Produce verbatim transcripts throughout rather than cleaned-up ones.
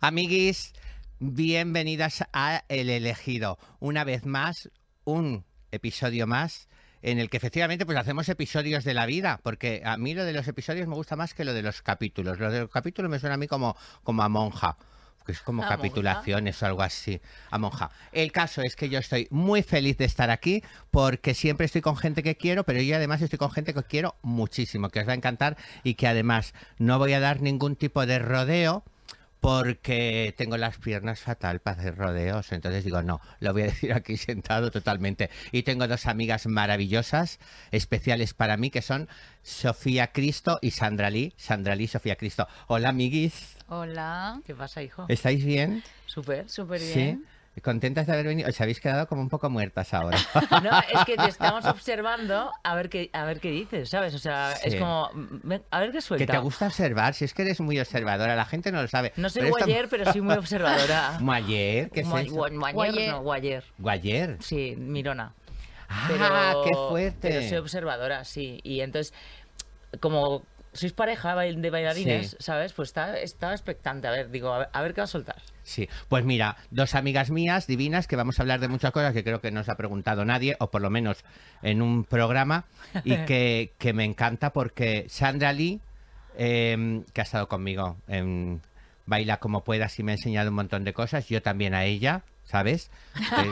Amiguis, bienvenidas a El Elegido. Una vez más, un episodio más en el que efectivamente pues hacemos episodios de la vida, porque a mí lo de los episodios me gusta más que lo de los capítulos. Lo de los capítulos me suena a mí como, como a monja, que es como ¿A capitulaciones monja? O algo así, a monja. El caso es que yo estoy muy feliz de estar aquí porque siempre estoy con gente que quiero, pero yo además estoy con gente que quiero muchísimo, que os va a encantar y que además no voy a dar ningún tipo de rodeo porque tengo las piernas fatal para hacer rodeos, entonces digo, no, lo voy a decir aquí sentado totalmente. Y tengo dos amigas maravillosas, especiales para mí, que son Sofía Cristo y Sandra Lee. Sandra Lee, Sofía Cristo. Hola, amiguis. Hola. ¿Qué pasa, hijo? ¿Estáis bien? Súper. Súper bien. Sí. ¿Contentas de haber venido? Os habéis quedado como un poco muertas ahora. No, es que te estamos observando a ver qué, a ver qué dices, ¿sabes? O sea, Sí. es como, ven, a ver qué suelta. Que te gusta observar, si es que eres muy observadora, la gente no lo sabe. No soy pero esta- guayer, pero soy muy observadora. Guayer, ¿qué es Gua- eso? gua- Guayer, Guayer. no, guayer. Guayer. Sí, mirona. Ah, Pero, qué fuerte. Pero soy observadora, sí. Y entonces, como sois pareja bail- de bailarines, Sí. ¿sabes? Pues estaba, estaba expectante. A ver, digo, a ver, a ver qué va a soltar. Sí, pues mira, dos amigas mías divinas que vamos a hablar de muchas cosas que creo que no os ha preguntado nadie, o por lo menos en un programa, y que, que me encanta porque Sandra Lee, eh, que ha estado conmigo en Baila Como Puedas y me ha enseñado un montón de cosas, yo también a ella, ¿sabes? Eh,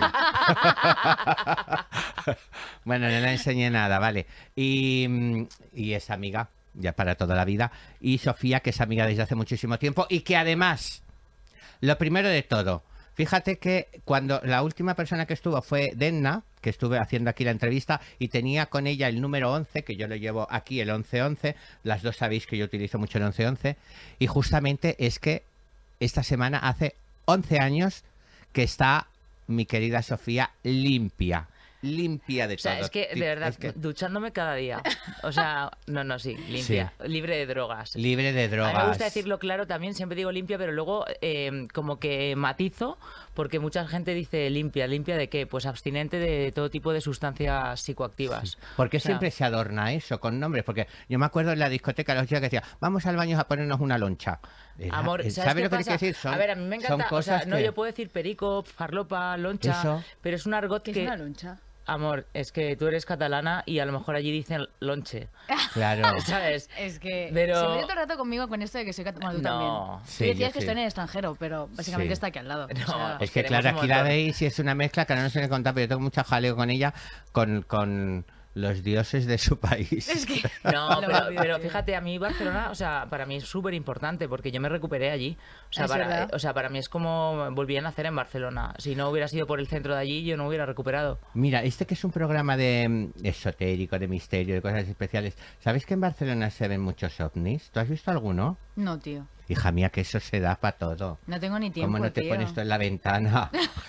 bueno, no le enseñé nada, vale. Y, mm, y es amiga, ya para toda la vida. Y Sofía, que es amiga desde hace muchísimo tiempo y que además, lo primero de todo, fíjate que cuando la última persona que estuvo fue Denna, que estuve haciendo aquí la entrevista, y tenía con ella el número once, que yo lo llevo aquí, el once once, las dos sabéis que yo utilizo mucho el once once, y justamente es que esta semana hace once años que está mi querida Sofía limpia, limpia de O sea, todo. es que, de Ti- verdad, es que duchándome cada día. O sea, no, no, sí, limpia. Libre de drogas. libre de A drogas. mí me gusta decirlo claro también, siempre digo limpia, pero luego eh, como que matizo, porque mucha gente dice limpia. ¿Limpia de qué? Pues abstinente de todo tipo de sustancias psicoactivas. ¿Por qué O sea, siempre se adorna eso con nombres? Porque yo me acuerdo en la discoteca los chicos que decían, vamos al baño a ponernos una loncha. Era- Amor, eh, ¿sabes, qué lo que pasa? quiere decir? Son, a ver, a mí me son encanta, o sea, cosas no, que- yo puedo decir perico, farlopa, loncha, Eso. pero es un argot ¿Qué es que... una loncha? Amor, es que tú eres catalana y a lo mejor allí dicen lonche, Claro. ¿sabes? Es que Pero- se me dio todo el rato conmigo con esto de que soy catalana. Tú No. también. Sí, Tú decías yo que sí. estoy en el extranjero, pero básicamente Sí. está aquí al lado. No, O sea, Es que queremos claro, un aquí la montón. veis y es una mezcla que ahora no se me contar, pero yo tengo mucho jaleo con ella, con, con los dioses de su país. es que... No, Lo pero, odio, pero tío. fíjate, a mí Barcelona, o sea, para mí es súper importante porque yo me recuperé allí. O sea, Es para, verdad. o sea, para mí es como volví a nacer en Barcelona. Si no hubiera sido por el centro de allí, yo no hubiera recuperado. Mira, este que es un programa de mm, esotérico, de misterio, de cosas especiales. ¿Sabes que en Barcelona se ven muchos ovnis? ¿Tú has visto alguno? No, tío. Hija mía, que eso se da para todo. No tengo ni tiempo, ¿Cómo no te tío. pones tú en la ventana?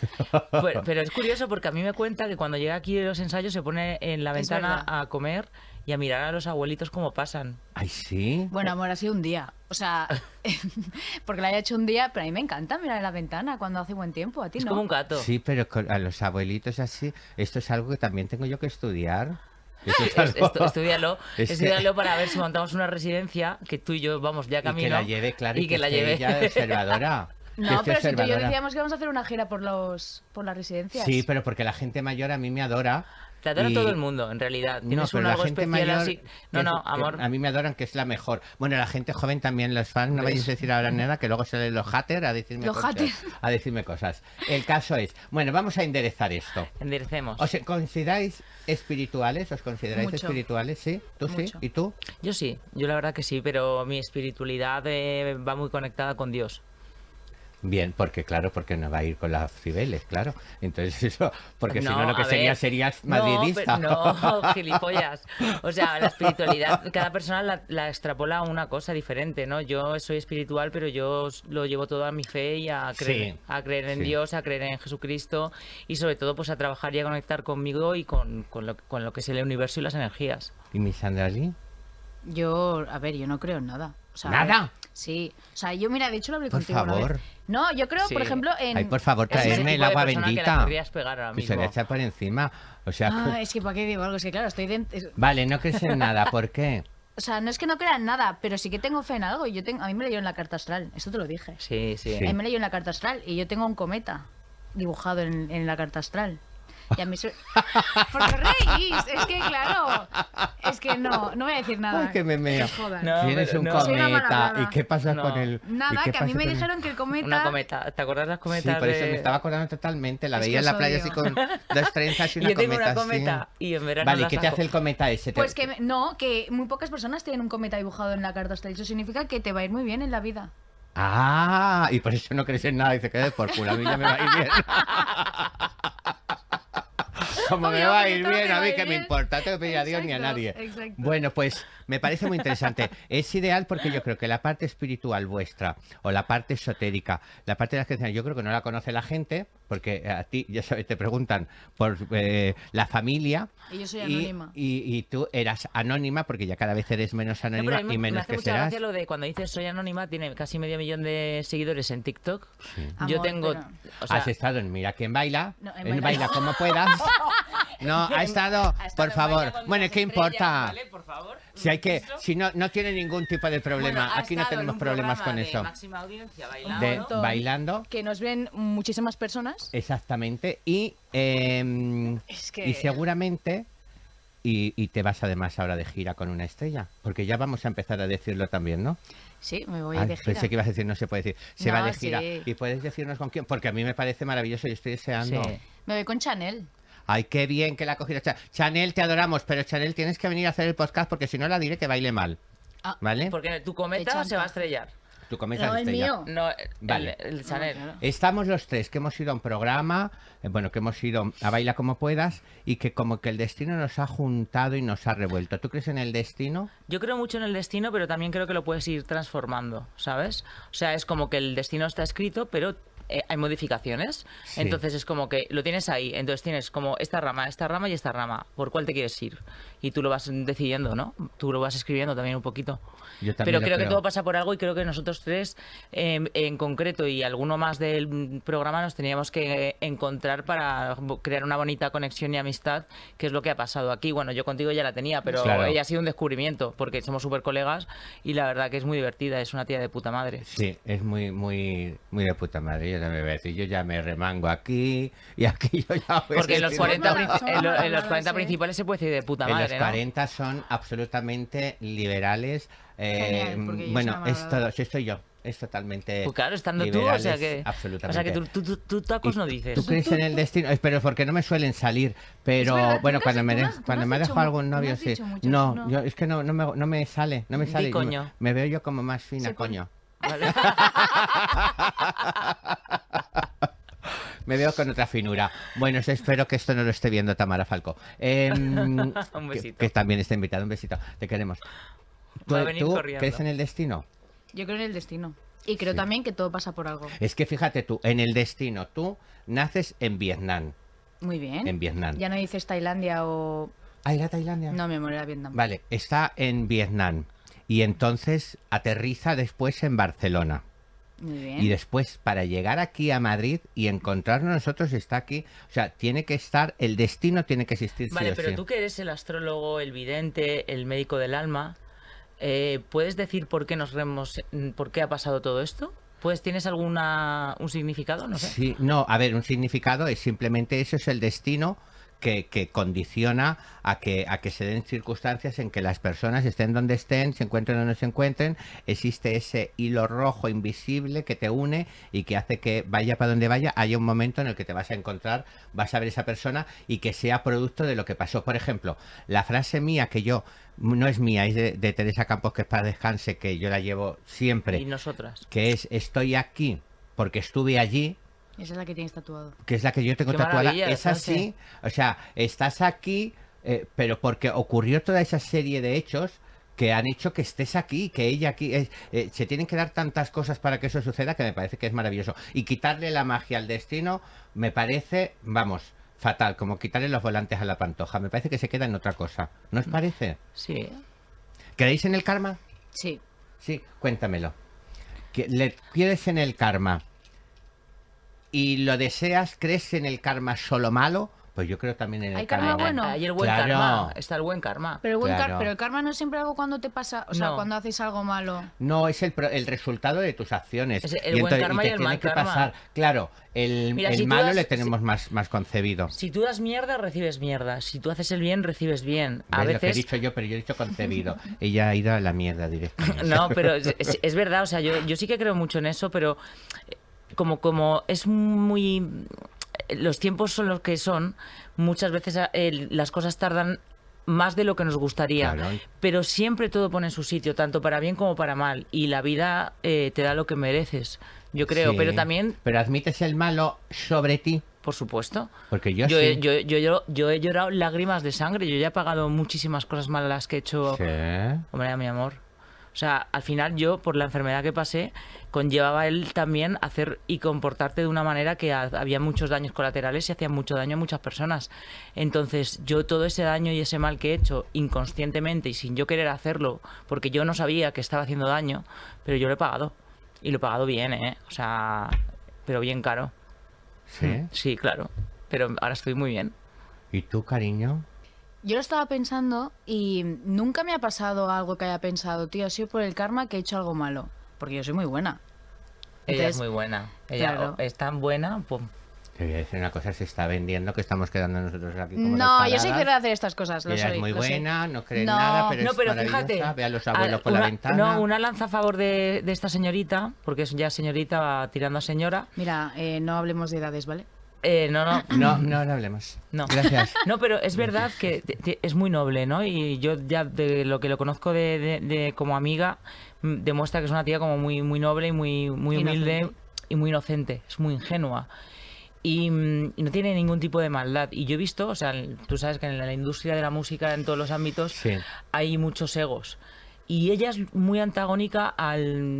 Pero, pero es curioso porque a mí me cuenta que cuando llega aquí a los ensayos se pone en la Es ventana verdad. a comer y a mirar a los abuelitos cómo pasan. Ay, sí. Bueno, amor, ha sido un día. O sea, porque lo haya hecho un día, pero a mí me encanta mirar en la ventana cuando hace buen tiempo. A ti Es no. como un gato. Sí, pero con- a los abuelitos así, esto es algo que también tengo yo que estudiar. Esto es algo- Esto, estudialo, Es que- estudialo para ver si montamos una residencia que tú y yo vamos ya Y camino. que la lleve, claro, y, y que la esté lleve. ella de observadora. Que No, esté pero si tú y yo observadora. decíamos que vamos a hacer una gira por los por las residencias. Sí, pero porque la gente mayor a mí me adora. Te adora y- todo el mundo, en realidad. No, Tienes pero un la algo gente especial mayor... así. que No, es- no, que amor. A mí me adoran, que es la mejor. Bueno, la gente joven también, los fans, no vayáis a decir ahora nada, que luego salen los haters a decirme Los cosas. haters. A decirme cosas. El caso es, bueno, vamos a enderezar esto. Enderecemos. ¿Os consideráis espirituales? ¿Os consideráis Mucho. espirituales? Sí, tú sí. Mucho. ¿Y tú? Yo sí, yo la verdad que sí, pero mi espiritualidad eh, va muy conectada con Dios. Bien, porque claro, porque no va a ir con las Cibeles, claro. Entonces eso, porque si no No, lo que a sería ver, serías No, madridista. pero- no, gilipollas. O sea, la espiritualidad, cada persona la, la extrapola a una cosa diferente, ¿no? Yo soy espiritual, pero yo lo llevo todo a mi fe y a creer, Sí, a creer en sí. Dios, a creer en Jesucristo y sobre todo pues a trabajar y a conectar conmigo y con, con, lo, con lo que es el universo y las energías. ¿Y mi Sandra Lee? Yo, a ver, yo no creo en nada. O sea, ¿Nada? Sí. O sea, yo, mira, de hecho lo hablé Por contigo una favor. vez. No, yo creo, Sí. por ejemplo, en... Ay, por favor, Ese es el traerme el tipo de agua persona que la bendita. querrías pegar ahora Que se le mismo. echa por encima. O sea, Ah, es que para qué digo algo, es que claro, estoy dentro... vale, no crees en nada. ¿Por qué? O sea, no es que no crea en nada, pero sí que tengo fe en algo. Yo tengo, a mí me leyó en la carta astral, esto te lo dije. Sí, sí. Sí. A mí me leyó en la carta astral y yo tengo un cometa dibujado en, en la carta astral. Y a mí se... ¿Por qué reís? Es que, claro, es que no, no voy a decir nada. Ay, que me meo. Que jodan. No, Tienes pero un no. Soy una cometa. malhablada. ¿Y qué pasa No. con el...? ¿y Nada, qué que a mí pasa me con el- dijeron que el cometa... Una cometa. ¿Te acuerdas las Sí, cometas? por eso de- me estaba acordando totalmente. La Es veía que en la os playa odio. así con dos trenzas y Y una yo tengo cometa una así. cometa y en verano Vale, ¿y la qué te saco. hace el cometa ese? Te- Pues que me- no, que muy pocas personas tienen un cometa dibujado en la carta astral. Eso significa que te va a ir muy bien en la vida. Ah, y por eso no crees en nada. Dice que de por culo, a mí ya me va a ir bien. Como me Obvio, va a porque ir todo te bien, va a a mí ir que me bien. importa, tengo que pedir a Dios ni a Exacto, nadie. exacto. Bueno, pues me parece muy interesante. Es ideal porque yo creo que la parte espiritual vuestra, o la parte esotérica, la parte de las creencias, yo creo que no la conoce la gente, porque a ti, ya sabes, te preguntan por eh, la familia. Y yo soy y- anónima. Y, y tú eras anónima, porque ya cada vez eres menos No, pero anónima a mí me, y me menos hace que mucha serás. gracia lo de cuando dices soy anónima, tiene casi medio millón de seguidores en TikTok. Yo Amor, tengo... pero- O sea, Has estado en Mira quién baila, No, en en Baila- Baila como puedas. No, ha estado, ha estado por en favor. Baila con Bueno, las ¿qué estrellas, importa? ¿vale? Por favor. Si hay que, ¿Listo? si no, no tiene ningún tipo de problema. Bueno, ha Aquí no estado en tenemos un problemas programa con de eso. máxima audiencia bailando. De montón. bailando, Que nos ven muchísimas personas. exactamente. Y, eh, Es que- y seguramente, y, y te vas además ahora de gira con una estrella, porque ya vamos a empezar a decirlo también, ¿no? Sí, me voy Ah, de gira. pensé que ibas a decir, no se puede decir, se No, va de gira. sí. Y puedes decirnos con quién, porque a mí me parece maravilloso y estoy deseando. Sí. Me voy con Chanel. Ay, qué bien que la ha cogido. Cha- Chanel, te adoramos, pero Chanel, tienes que venir a hacer el podcast porque si no la diré que baile mal. Ah, ¿Vale? Porque tu Qué cometa chanta. se va a estrellar. Tu comienza No, el mío. No, el, Vale. el Chanel. No, claro. Estamos los tres que hemos ido a un programa, eh, bueno, que hemos ido a Baila como puedas y que como que el destino nos ha juntado y nos ha revuelto. ¿Tú crees en el destino? Yo creo mucho en el destino, pero también creo que lo puedes ir transformando, ¿sabes? O sea, es como que el destino está escrito, pero eh, hay modificaciones. Sí. Entonces es como que lo tienes ahí. Entonces tienes como esta rama, esta rama y esta rama. ¿Por cuál te quieres ir? Y tú lo vas decidiendo, ¿no? Tú lo vas escribiendo también un poquito. Yo también Pero lo creo que creo. todo pasa por algo y creo que nosotros tres, eh, en concreto, y alguno más del mm, programa, nos teníamos que eh, encontrar para bo- crear una bonita conexión y amistad, que es lo que ha pasado aquí. Bueno, yo contigo ya la tenía, pero Claro. ella ha sido un descubrimiento, porque somos súper colegas y la verdad que es muy divertida, es una tía de puta madre. Sí, es muy, muy, muy de puta madre. Yo también voy a decir, yo ya me remango aquí y aquí yo ya voy Porque en los decir- cuarenta, Somos prin- en lo- en los habladas, cuarenta sí. principales se puede decir de puta En madre, los ¿no? cuarenta son absolutamente liberales. eh, Genial, porque yo bueno, soy una es malvada. todo, sí, estoy yo. Es totalmente. Pues claro, estando tú, o sea liberales, que... Absolutamente. O sea que tú, tú, tú- tú tacos ¿Y no dices. ¿Tú crees en el destino? Eh, Pero porque no me suelen salir. Pero Es verdad, tú bueno, nunca cuando has- me, tú de- no has- tú no cuando has me dicho dejo mu- algún tú no novio, has sí. dicho mucho, No, no. yo es que no, no, me, no me sale. No me Di sale. coño. Me veo yo como más fina, Sí, pon- coño. ¿Vale? Me veo con otra finura. Bueno, eso espero que esto no lo esté viendo Tamara Falco. Eh, Un que- besito. Que, también está invitado. Un besito. Te queremos. ¿Tú, Va a venir tú corriendo. crees en el destino? Yo creo en el destino. Y creo Sí. también que todo pasa por algo. Es que fíjate tú, en el destino, tú naces en Vietnam. Muy bien. En Vietnam. Ya no dices Tailandia o... Ah, ¿era Tailandia? No, mi amor, era Vietnam. Vale, está en Vietnam. Y entonces aterriza después en Barcelona. Muy bien. Y después, para llegar aquí a Madrid y encontrarnos nosotros, está aquí. O sea, tiene que estar, el destino tiene que existir. sí Vale, o pero sí. tú que eres el astrólogo, el vidente, el médico del alma, eh, ¿puedes decir por qué nos remos, por qué ha pasado todo esto? Pues ¿tienes alguna un significado? No sé. Sí, no, a ver, un significado es simplemente eso, es el destino que, que condiciona a que, a que se den circunstancias en que las personas estén donde estén, se encuentren o no se encuentren, existe ese hilo rojo invisible que te une y que hace que vaya para donde vaya, haya un momento en el que te vas a encontrar, vas a ver esa persona y que sea producto de lo que pasó. Por ejemplo, la frase mía que yo, no es mía, es de, de Teresa Campos, que es para descanse, que yo la llevo siempre, Y nosotras. que es estoy aquí porque estuve allí, Esa es la que tienes tatuado. que es la que yo tengo Qué tatuada, maravilla, es así, Sánchez. o sea, estás aquí, eh, pero porque ocurrió toda esa serie de hechos que han hecho que estés aquí, que ella aquí, es- eh, se tienen que dar tantas cosas para que eso suceda que me parece que es maravilloso. Y quitarle la magia al destino me parece, vamos, fatal, como quitarle los volantes a la pantoja, me parece que se queda en otra cosa, ¿no os parece? Sí. ¿Creéis en el karma? Sí. Sí, cuéntamelo. ¿Que ¿Le quieres en el karma y lo deseas? ¿Crees en el karma solo malo? Pues yo creo también en el ¿Hay karma karma. bueno? Hay el buen Claro. karma, está el buen karma. Pero el, buen car- Claro. pero el karma no es siempre algo cuando te pasa, o sea, No. cuando haces algo malo. No, es el, pro- el resultado de tus acciones. Es el buen karma te y el tiene mal que karma. pasar. Claro, el, Mira, el si tú malo das- le tenemos más, más concebido. Si tú das mierda, recibes mierda. Si tú haces el bien, recibes bien. A ¿Ves lo que he veces... dicho yo? Pero yo he dicho concebido. Ella ha ido a la mierda directamente. No, pero es, es- es verdad, o sea, yo, yo sí que creo mucho en eso, pero eh, como, como es muy... Los tiempos son los que son, muchas veces eh, las cosas tardan más de lo que nos gustaría, Claro. pero siempre todo pone en su sitio, tanto para bien como para mal, y la vida eh, te da lo que mereces, yo creo, Sí. pero también, Pero admites el malo sobre ti. por supuesto, Porque yo, yo, he- sí. yo, yo, yo, yo he llorado lágrimas de sangre, yo ya he pagado muchísimas cosas malas que he hecho. Sí. Hombre, mi amor. O sea, al final yo, por la enfermedad que pasé, conllevaba él también hacer y comportarte de una manera que ha- había muchos daños colaterales y hacían mucho daño a muchas personas. Entonces, yo todo ese daño y ese mal que he hecho inconscientemente y sin yo querer hacerlo, porque yo no sabía que estaba haciendo daño, pero yo lo he pagado. Y lo he pagado bien, ¿eh? O sea, pero bien caro. Sí. Sí, claro. Pero ahora estoy muy bien. ¿Y tú, cariño? Yo lo estaba pensando y nunca me ha pasado algo que haya pensado, tío, ha sido por el karma que he hecho algo malo. Porque yo soy muy buena. Ella Entonces, es muy buena. Ella claro. es tan buena, pum. Te voy a decir una cosa, se está vendiendo que estamos quedando nosotros aquí como No, dos yo soy paradas. de hacer estas cosas. Lo Ella soy, es muy lo sé. buena, no cree en No, nada, pero No, es pero maravillosa. fíjate, Ve a los abuelos a- por la una- ventana. No, una lanza a favor de, de esta señorita, porque es ya señorita tirando a señora. Mira, eh, no hablemos de edades, ¿vale? Eh, no, no. No, no, no hablemos. No. Gracias. No, pero es verdad que te- te- es muy noble, ¿no? Y yo ya de lo que lo conozco de, de- de- como amiga, mm, demuestra que es una tía como muy, muy noble y muy, muy humilde Inocente. y muy inocente. Es muy ingenua. Y, mm, y no tiene ningún tipo de maldad. Y yo he visto, o sea, el- tú sabes que en la industria de la música, en todos los ámbitos, Sí. hay muchos egos. Y ella es muy antagónica a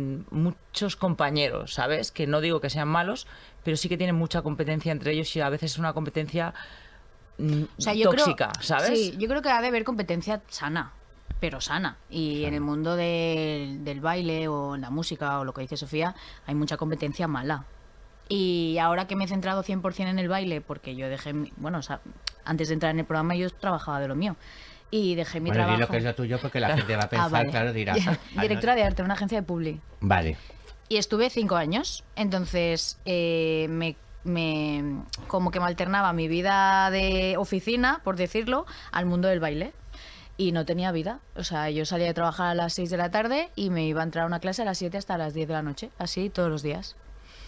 muchos compañeros, ¿sabes? Que no digo que sean malos, pero sí que tienen mucha competencia entre ellos y a veces es una competencia mm, O sea, yo tóxica, creo, ¿sabes? Sí, yo creo que ha de haber competencia sana, pero sana. Y en el mundo del, del baile o en la música o lo que dice Sofía, hay mucha competencia mala. Y ahora que me he centrado cien por ciento en el baile, porque yo dejé, mi- bueno, o sea, antes de entrar en el programa yo trabajaba de lo mío. Y dejé mi Bueno, di trabajo. lo que es lo tuyo porque la gente va a pensar, Ah, vale. claro, dirá. ah, no. Directora de arte, una agencia de publi. Vale. Y estuve cinco años. Entonces, eh, me, me- como que me alternaba mi vida de oficina, por decirlo, al mundo del baile. Y no tenía vida. O sea, yo salía de trabajar a las seis de la tarde y me iba a entrar a una clase a las siete hasta las diez de la noche. Así todos los días.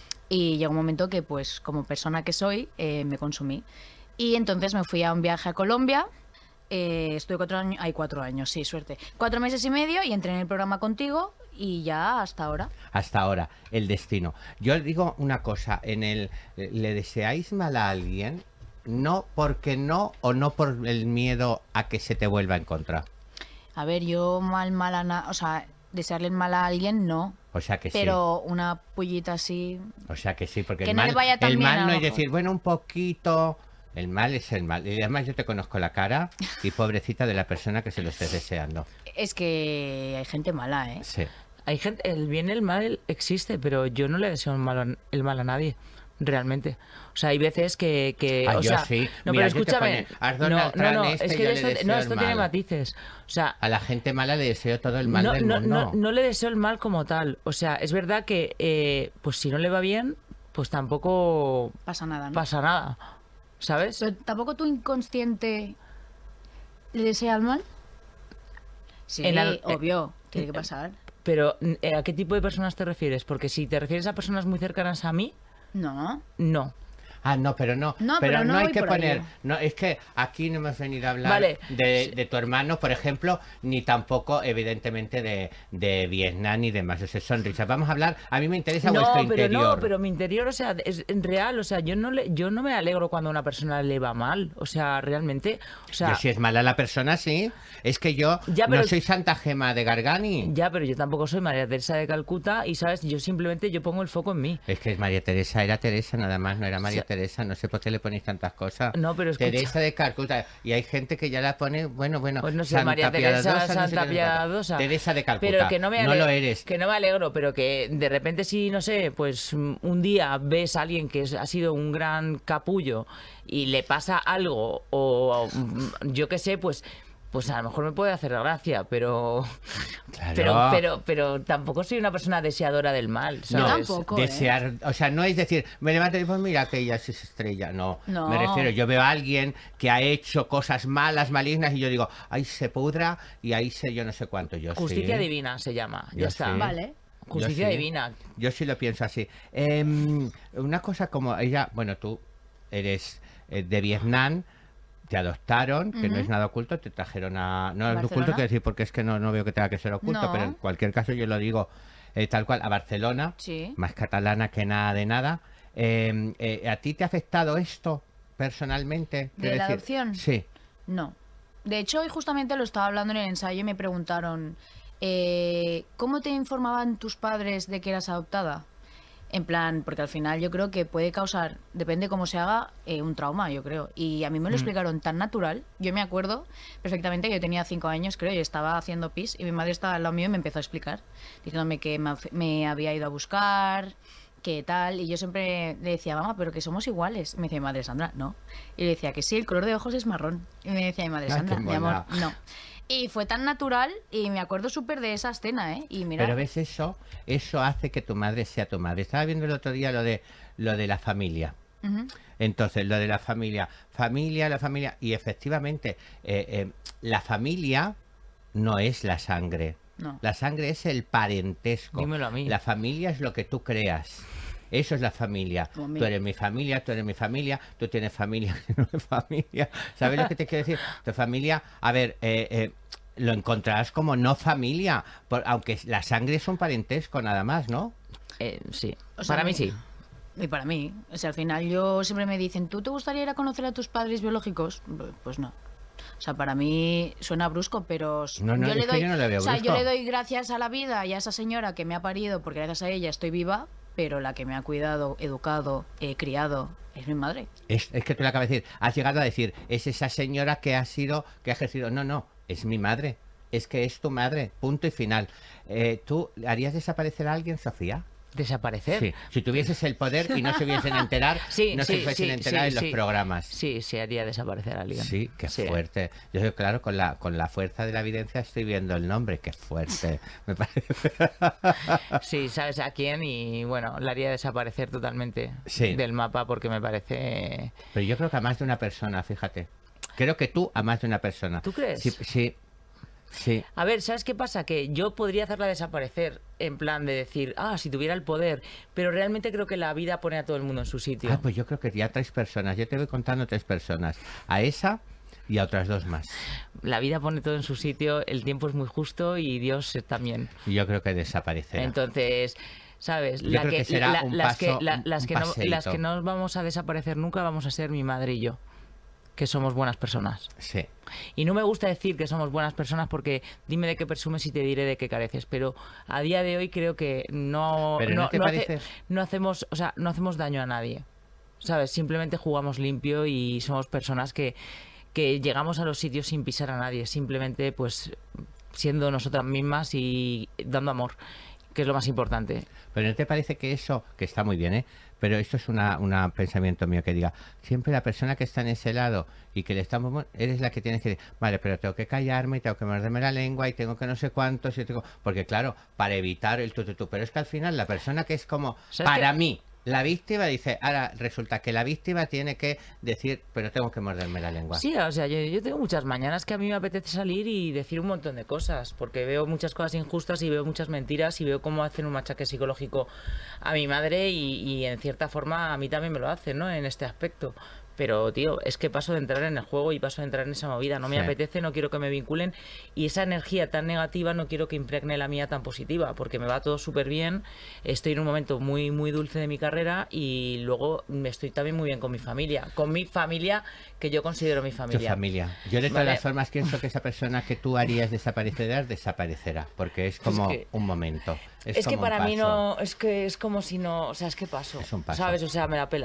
Y llegó un momento que, pues, como persona que soy, eh, me consumí. Y entonces me fui a un viaje a Colombia. Eh, estuve cuatro años, hay cuatro años, sí, suerte. Cuatro meses y medio y entré en el programa contigo y ya hasta ahora. Hasta ahora, el destino. Yo digo una cosa, en el ¿le deseáis mal a alguien? No porque no o no por el miedo a que se te vuelva a encontrar. A ver, yo mal, mal a na- o sea, desearle el mal a alguien, no. O sea que Pero una pullita así. sí. O sea que sí, porque que el no le mal, vaya tan el bien, mal a no lo es mejor. decir, bueno, un poquito. El mal es el mal. Y además yo te conozco la cara y pobrecita de la persona que se lo estés deseando. Es que hay gente mala, ¿eh? Sí. Hay gente, el bien y el mal existe, pero yo no le deseo el mal, a- el mal a nadie, realmente. O sea, hay veces que... que Ah, o yo sea, sí. No, Mira, pero yo te escúchame. pone, haz no, Donald no, no, Trump este, es que yo le esto, deseo no, el esto tiene mal. matices. O sea, A la gente mala le deseo todo el mal no, del no, mundo. no, no le deseo el mal como tal. O sea, es verdad que, eh, pues si no le va bien, pues tampoco Pasa nada, ¿no? pasa nada. ¿Sabes? Pero tampoco tu inconsciente le desea el mal. Sí, En al- obvio, tiene que pasar. Pero, eh, ¿a qué tipo de personas te refieres? Porque si te refieres a personas muy cercanas a mí, No. no. Ah, no, pero no. No, pero pero no no hay voy que por ahí. poner. No, es que aquí no hemos venido a hablar Vale. de, de tu hermano, por ejemplo, ni tampoco, evidentemente, de, de Vietnam ni demás. O sea, sonrisas. Vamos a hablar. A mí me interesa No, vuestro pero interior. no, pero mi interior, o sea, es en real, o sea, yo no le, yo no me alegro cuando a una persona le va mal, o sea, realmente, o sea, Yo, si es mala la persona, sí. Es que yo Ya, pero- no soy Santa Gema de Gargani. ya, pero yo tampoco soy María Teresa de Calcuta y sabes, yo simplemente yo pongo el foco en mí. Es que María Teresa era Teresa, nada más, no era María O sea, Teresa, no sé por qué le ponéis tantas cosas. No, pero escucha. Teresa de Calcuta. Y hay gente que ya la pone, bueno, bueno, Pues no sé, Santa María Teresa, Piadosa, no sé Santa qué, Piadosa. Teresa de Calcuta. Pero que no me no alegro, lo eres. que no me alegro, pero que de repente si, no sé, pues un día ves a alguien que es- ha sido un gran capullo y le pasa algo, o, o, yo qué sé, pues... Pues a lo mejor me puede hacer gracia, pero, Claro. pero, pero, pero tampoco soy una persona deseadora del mal, Yo No, ¿sabes? tampoco. ¿eh? desear, o sea, no es decir, me levanto y pues mira que ella es estrella, no, No. me refiero, yo veo a alguien que ha hecho cosas malas, malignas y yo digo, ahí se pudra y ahí se yo no sé cuánto, yo Justicia sí. divina se llama, Yo ya está. sí. Vale. Justicia Yo sí. divina. Yo sí lo pienso así. Em, una cosa como ella, bueno, tú eres eh, de Vietnam, te adoptaron, que no Ujú. es nada oculto, te trajeron a... No es Barcelona. oculto, quiero decir, porque es que no, no veo que tenga que ser oculto, No. pero en cualquier caso yo lo digo eh, tal cual, a Barcelona, Sí. más catalana que nada de nada. Em, eh, ¿A ti te ha afectado esto personalmente? ¿De Quiero la decir, adopción? Sí. No. De hecho, hoy justamente lo estaba hablando en el ensayo y me preguntaron, eh, ¿cómo te informaban tus padres de que eras adoptada? En plan, porque al final yo creo que puede causar, depende cómo se haga, eh, un trauma, yo creo. Y a mí me lo explicaron tan natural. Yo me acuerdo perfectamente que yo tenía cinco años, creo, y estaba haciendo pis y mi madre estaba al lado mío y me empezó a explicar, diciéndome que me, af- me había ido a buscar, que tal. Y yo siempre le decía, mamá, pero que somos iguales. Y me decía mi madre, Sandra, no. Y le decía que sí, el color de ojos es marrón. Y me decía mi madre, Ah, Sandra, qué mi amor, mona. no. Y fue tan natural y me acuerdo súper de esa escena, ¿eh? Y mira, Pero ves eso, eso hace que tu madre sea tu madre. Estaba viendo el otro día lo de lo de la familia. ujú, Entonces, lo de la familia, familia, la familia, y efectivamente, eh, eh, la familia no es la sangre. no. La sangre es el parentesco. Dímelo a mí. La familia es lo que tú creas. Eso es la familia. Como a mí. Tú eres mi familia, tú eres mi familia, tú tienes familia que no es familia. ¿Sabes lo que te quiero decir? Tu familia, a ver, eh, eh, lo encontrarás como no familia, por- aunque la sangre es un parentesco nada más, ¿no? Eh, sí, O sea, para mí me- sí. Y para mí, o sea, al final yo siempre me dicen, ¿tú te gustaría ir a conocer a tus padres biológicos? Pues no. O sea, para mí suena brusco, pero s- No, no, yo, le es que doy, yo no le veo o sea, yo brusco. le doy gracias a la vida y a esa señora que me ha parido, porque gracias a ella estoy viva, pero la que me ha cuidado, educado, eh, criado, es mi madre. Es, es que tú le acabas de decir, has llegado a decir, es esa señora que ha sido, que ha ejercido. No, no, es mi madre. Es que es tu madre, punto y final. Eh, ¿Tú harías desaparecer a alguien, Sofía? ¿Desaparecer? Sí. Si tuvieses el poder y no se hubiesen enterar, Sí, no sí, se fuesen sí, a enterar sí, en los sí. programas. Sí, se haría desaparecer a alguien. Sí, qué Sí. fuerte. Yo creo, claro, con la con la fuerza de la evidencia estoy viendo el nombre, qué fuerte. Me parece. Sí, sabes a quién y bueno, la haría desaparecer totalmente Sí. del mapa porque me parece... Pero yo creo que a más de una persona, fíjate. Creo que tú a más de una persona. ¿Tú crees? Sí, sí. Sí. A ver, ¿sabes qué pasa? Que yo podría hacerla desaparecer en plan de decir, ah, si tuviera el poder, pero realmente creo que la vida pone a todo el mundo en su sitio. Ah, pues yo creo que ya tres personas. Yo te voy contando tres personas. A esa y a otras dos más. La vida pone todo en su sitio, el tiempo es muy justo y Dios también. Y yo creo que desaparecerá. Entonces, ¿sabes? Yo creo que será un las, que, paso, la- un- las, un que no, paseíto. las que no vamos a desaparecer nunca vamos a ser mi madre y yo, que somos buenas personas. Sí. Y no me gusta decir que somos buenas personas porque dime de qué presumes y te diré de qué careces, pero a día de hoy creo que no, Pero ¿no no, te no hace- parece? no hacemos, o sea, no hacemos daño a nadie. ¿Sabes? Simplemente jugamos limpio y somos personas que, que llegamos a los sitios sin pisar a nadie, simplemente pues siendo nosotras mismas y dando amor, que es lo más importante. Pero ¿no te parece que eso, que está muy bien, ¿eh? Pero esto es una, una pensamiento mío que diga, siempre la persona que está en ese lado y que le estamos, mo- eres la que tienes que decir, vale, pero tengo que callarme y tengo que morderme la lengua y tengo que no sé cuántos y tengo... Porque claro, para evitar el tututú, pero es que al final la persona que es como, ¿Sabes para qué? mí, la víctima dice, ahora resulta que la víctima tiene que decir, pero tengo que morderme la lengua. Sí, o sea, yo, yo tengo muchas mañanas que a mí me apetece salir y decir un montón de cosas, porque veo muchas cosas injustas y veo muchas mentiras y veo cómo hacen un machaque psicológico a mi madre y, y en cierta forma a mí también me lo hacen, ¿no? En este aspecto. Pero, tío, es que paso de entrar en el juego y paso de entrar en esa movida. No me Sí. apetece, no quiero que me vinculen. Y esa energía tan negativa no quiero que impregne la mía tan positiva, porque me va todo súper bien. Estoy en un momento muy, muy dulce de mi carrera y luego me estoy también muy bien con mi familia. Con mi familia, que yo considero mi Tu familia. familia. Yo de todas Vale. las formas pienso que esa persona que tú harías desaparecer, desaparecerá, porque es Pues como es que- un momento. Es, Es que como un para mí paso. no, es que es como si no, o sea, es que paso, Es un paso. ¿sabes? O sea, me la pela.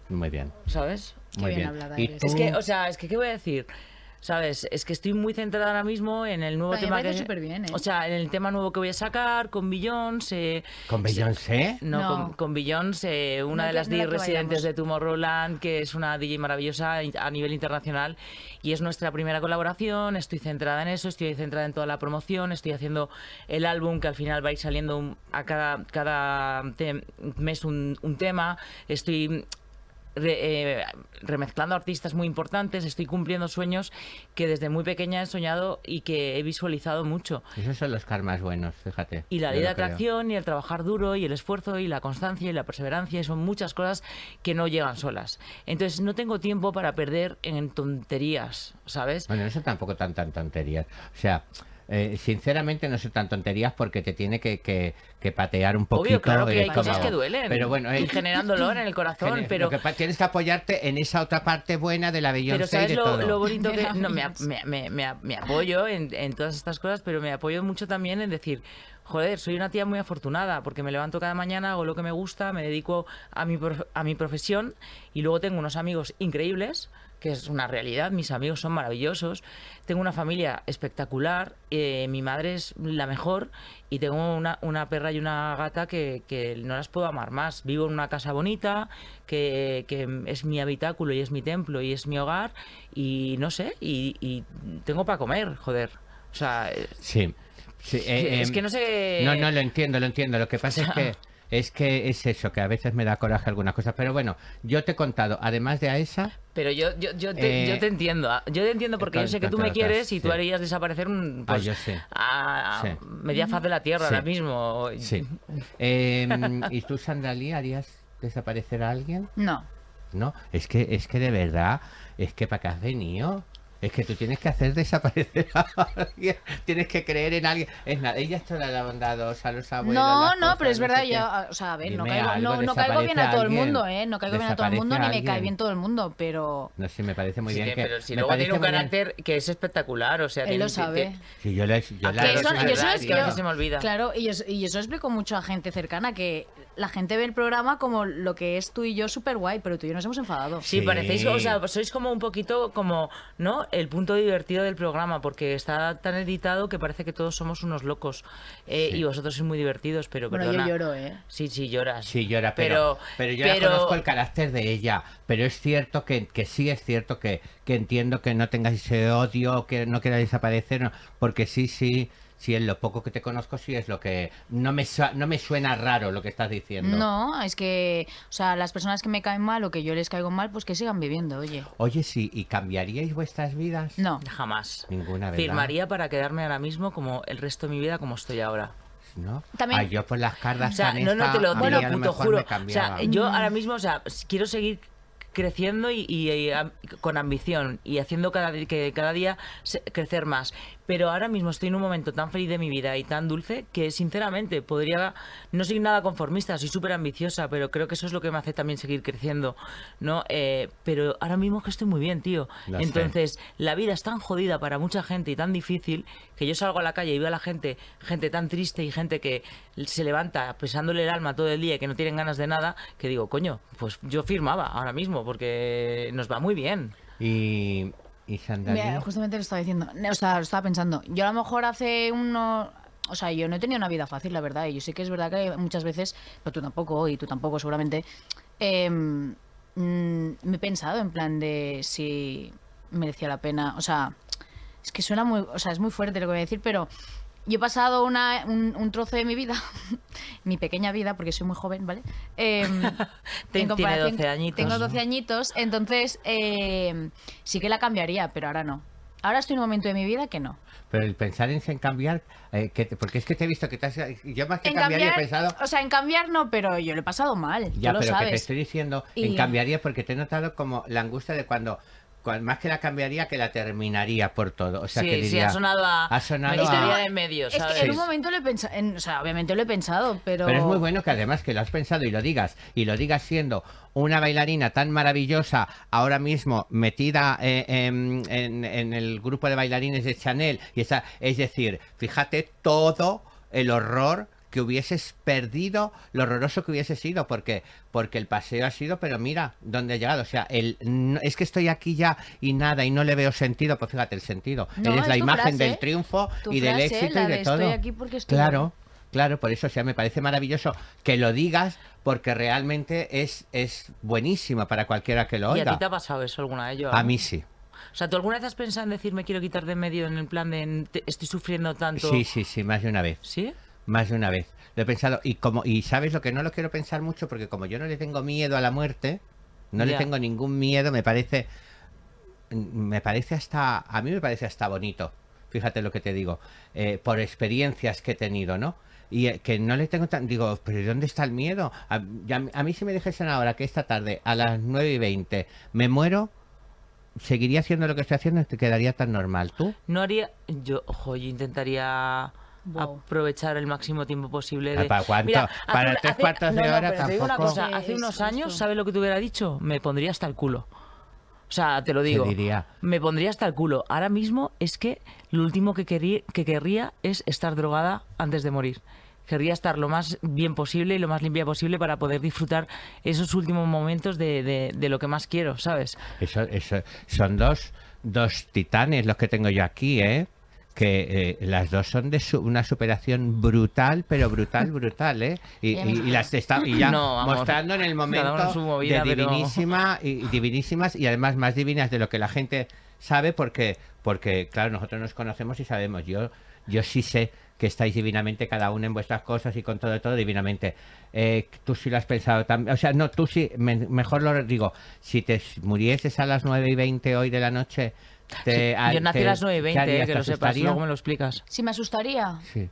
Muy bien. ¿Sabes? Qué Muy bien bien. hablada ¿Y eres. tú? Es que, o sea, es que, ¿qué voy a decir? ¿Sabes? Es que estoy muy centrada ahora mismo en el nuevo A mí me tema parece que... superbién, ¿eh? O sea, en el tema nuevo que voy a sacar con Beyoncé. ¿Con Beyoncé? No, No. con, con Beyoncé, una No de que- las no la D J que residentes vayamos. de Tomorrowland, que es una D J maravillosa a nivel internacional, y es nuestra primera colaboración. Estoy centrada en eso, estoy centrada en toda la promoción, estoy haciendo el álbum, que al final va a ir saliendo un- a cada, cada te- mes un, un tema. Estoy... Re- eh, remezclando artistas muy importantes, estoy cumpliendo sueños que desde muy pequeña he soñado y que he visualizado mucho. Esos son los karmas buenos, fíjate. Y la yo ley de lo creo. atracción y el trabajar duro y el esfuerzo y la constancia y la perseverancia, y son muchas cosas que no llegan solas. Entonces no tengo tiempo para perder en tonterías, ¿sabes? Bueno, no son tampoco tan tan tonterías. O sea, eh, sinceramente no son tan tonterías porque te tiene que, que, que patear un poquito. Obvio, claro que el hay cosas estómago. que duelen. Pero bueno, y eh, generan dolor en el corazón, Gene- pero... lo que pa- tienes que apoyarte en esa otra parte buena de la Pero Beyoncé y ¿sabes de lo, todo. lo bonito De que...? la No, me, Beyoncé. me, me, me, me apoyo en, en todas estas cosas, pero me apoyo mucho también en decir, joder, soy una tía muy afortunada porque me levanto cada mañana, hago lo que me gusta, me dedico a mi, prof- a mi profesión, y luego tengo unos amigos increíbles, que es una realidad, mis amigos son maravillosos, tengo una familia espectacular, eh, mi madre es la mejor, y tengo una, una perra y una gata que, que no las puedo amar más. Vivo en una casa bonita, que, que es mi habitáculo y es mi templo y es mi hogar, y no sé, y, y tengo para comer, joder. O sea, eh, Sí. sí, eh, es em, que no sé... No, no, lo entiendo, lo entiendo. Lo que pasa es que es que es eso, que a veces me da coraje algunas cosas. Pero bueno, yo te he contado, además de a esa, Pero yo, yo, yo, te, Eh, yo te entiendo. ah, Yo te entiendo porque yo sé que tú me Claro, quieres y tú sí. harías desaparecer un, Ah, pues, yo sé. a Sí. media faz de la tierra Sí. ahora mismo. sí. Em, ¿y tú, Sandra Lee, harías desaparecer a alguien? No. No, es que, es que de verdad, es que para qué has venido. Es que tú tienes que hacer desaparecer a alguien, tienes que creer en alguien. Es nada, ella es toda la bondadosa, los abuelos. No, las no, cosas, pero es verdad, sé qué. yo, o sea, a ver, no Dime caigo, algo, no, no caigo bien a desaparece todo el alguien, mundo, ¿eh? No caigo bien a todo el mundo, desaparece ni me cae alguien. bien todo el mundo, pero... No sé, me parece muy Sí, bien que... pero si me luego tiene parece un muy bien- carácter que es espectacular, o sea... Él tiene- lo sabe. tiene- Sí, yo la, yo Ah, la que Que eso- eso, es y eso verdad, es que que a yo- veces se me olvida. Claro, y yo, y yo eso explico mucho a gente cercana, que la gente ve el programa como lo que es tú y yo súper guay, pero tú y yo nos hemos enfadado. Sí, Sí. parecéis, o sea, sois como un poquito como, ¿no? El punto divertido del programa, porque está tan editado que parece que todos somos unos locos. Eh, Sí. Y vosotros sois muy divertidos, pero Bueno, perdona. yo lloro, ¿eh? Sí, sí, lloras. Sí, llora, pero, pero, yo ya conozco el carácter de ella. Pero es cierto que, que sí es cierto que, que entiendo que no tengáis ese odio, que no queráis desaparecer, no, porque sí, sí, sí, en lo poco que te conozco, sí es lo que... No me, su- no me suena raro lo que estás diciendo. No, es que, o sea, las personas que me caen mal o que yo les caigo mal, pues que sigan viviendo, oye. Oye, sí, ¿y cambiaríais vuestras vidas? No. Jamás. Ninguna, ¿verdad? Firmaría para quedarme ahora mismo como el resto de mi vida como estoy ahora. ¿No? También- Ay, yo por las cardas O sea, tan no, no esta, te lo a mí bueno, a lo puto mejor juro. me O sea, cambiaba. yo ahora mismo, o sea, quiero seguir creciendo y, y- y am- con ambición y haciendo cada, di- que cada día se- crecer más. Pero ahora mismo estoy en un momento tan feliz de mi vida y tan dulce que sinceramente podría, no soy nada conformista, soy súper ambiciosa, pero creo que eso es lo que me hace también seguir creciendo, ¿no? Eh, pero ahora mismo es que estoy muy bien, tío. Lo sé. Entonces, la vida es tan jodida para mucha gente y tan difícil que yo salgo a la calle y veo a la gente, gente tan triste y gente que se levanta pesándole el alma todo el día y que no tienen ganas de nada, que digo, coño, pues yo firmaba ahora mismo porque nos va muy bien. Y, y Sandra Mira, Lee, justamente lo estaba diciendo, o sea, lo estaba pensando. Yo a lo mejor hace unos... O sea, yo no he tenido una vida fácil, la verdad. Y yo sé que es verdad que muchas veces, pero tú tampoco, y tú tampoco seguramente, eh, mm, me he pensado en plan de si merecía la pena. O sea, es que suena muy... O sea, es muy fuerte lo que voy a decir, pero yo he pasado una, un, un trozo de mi vida, mi pequeña vida, porque soy muy joven, ¿vale? Eh, Ten- en tiene comparación- doce añitos, Tengo ¿no? doce añitos, entonces eh, sí que la cambiaría, pero ahora no. Ahora estoy en un momento de mi vida que no. pero el pensar en, en cambiar, eh, que te- porque es que te he visto que te has... Yo más que En cambiar, cambiar, he pensado... o sea, en cambiar no, pero yo lo he pasado mal, Ya, tú lo pero que te sabes. estoy diciendo, Y- en cambiaría porque te he notado como la angustia de cuando, cuan- más que la cambiaría, que la terminaría por todo. O sea, sí, que sí, diría, ha sonado a ha sonado historia a- de medio, Es que ¿sabes? en un momento lo he pensado, o sea, obviamente lo he pensado, pero... Pero es muy bueno que además que lo has pensado y lo digas, y lo digas siendo una bailarina tan maravillosa, ahora mismo metida eh, en, en- en el grupo de bailarines de Chanel, y esa, es decir, fíjate todo el horror que hubieses perdido lo horroroso que hubiese sido, porque porque el paseo ha sido, pero mira dónde he llegado. O sea, el no, es que estoy aquí ya y nada, y no le veo sentido. Pues fíjate el sentido. No, Eres es la tu imagen frase, del triunfo tu y del frase, éxito la y de, de todo. estoy aquí porque estoy Claro. aquí. Claro, por eso, o sea, me parece maravilloso que lo digas, porque realmente es, es buenísimo para cualquiera que lo ¿Y a oiga. ti te ha pasado eso alguna vez, yo? A mí sí. O sea, ¿tú alguna vez has pensado en decir me quiero quitar de en medio en el plan de te- estoy sufriendo tanto? Sí, sí, sí, más de una vez. ¿Sí? Más de una vez. Lo he pensado. Y como y sabes lo que no lo quiero pensar mucho, porque como yo no le tengo miedo a la muerte, no le Ya. tengo ningún miedo, me parece. Me parece hasta. A mí me parece hasta bonito. Fíjate lo que te digo. eh, por experiencias que he tenido, ¿no? Y eh, que no le tengo tan. Digo, ¿pero dónde está el miedo? A, ya- a mí, si me dijesen ahora que esta tarde, a las nueve y veinte, me muero, seguiría haciendo lo que estoy haciendo y te quedaría tan normal. ¿Tú? No haría... Yo, ojo, yo intentaría... Wow. aprovechar el máximo tiempo posible de... Ah, ¿para cuánto? Mira, Para hace- tres hace- cuartos de no, no, hora pero te digo una tampoco. cosa, Sí, hace es unos años, justo. ¿sabes lo que te hubiera dicho? Me pondría hasta el culo. O sea, te lo digo. Se diría. Me pondría hasta el culo. Ahora mismo es que lo último que, quería, que querría es estar drogada antes de morir. Querría estar lo más bien posible y lo más limpia posible para poder disfrutar esos últimos momentos de, de, de lo que más quiero, ¿sabes? Eso, eso, son dos, dos titanes los que tengo yo aquí, ¿eh? Que eh, las dos son de su- una superación brutal, pero brutal, brutal, ¿eh? Y, y- y las está y ya No, vamos, mostrando en el cada momento uno su movida, de pero- divinísima y, y divinísimas y además más divinas de lo que la gente sabe, porque porque claro, nosotros nos conocemos y sabemos. Yo yo sí sé que estáis divinamente cada uno en vuestras cosas y con todo todo divinamente. Eh, tú sí lo has pensado también, o sea, no, tú sí, me- mejor lo digo, si te murieses a las nueve y veinte hoy de la noche, te, a- Yo nací te- a las nueve y ¿qué veinte, harías? que ¿Te lo sepas, asustaría? luego me lo explicas. ¿Si me asustaría? Sí.